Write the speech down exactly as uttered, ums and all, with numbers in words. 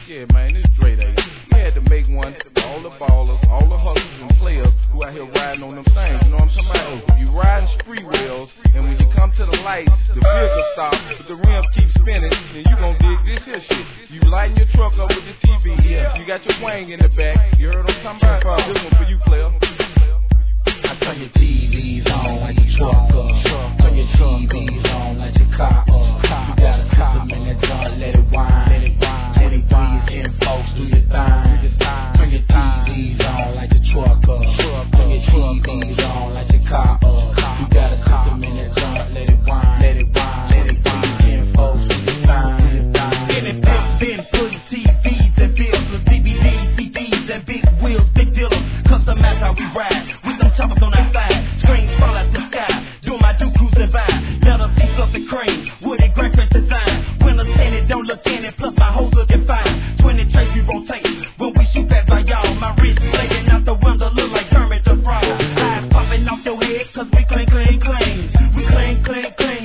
Yeah, man, it's Dre Day. We had to make one for all the ballers, all the hustlers and players who out here riding on them things. You know what I'm talking about? You riding spree wheels, and when you come to the light, the vehicle stops, but the rim keeps spinning, and you gon' dig this here shit. You lighting your truck up with the T V, you got your wang in the back. You heard what I'm talking about? This one for you, player. I turn your T Vs on like your truck up. Turn your T Vs on like your car up. You got a system in that joint, let it whine. twenty-three is in folks, do your thing. Turn your T Vs on like your truck up. Turn your T Vs on like your car up. You got a system in that joint, let it whine. Let it whine. Let it whine. In folks, do your thing. In it, been putting T Vs and bills with D V Ds, C Ds and big wheels, big dealers. Custom match how we ride. Choppers on that side, screens fall out the sky. Do my do cruising by. Leather seats up the cream, woody graphic design. When I'm standing, don't look in it. Plus my hoes looking fine. Twenty trays we rotate when we shoot that by y'all. My wrist flaking out the window, look like Kermit the Frog. Eyes popping off your head, cause we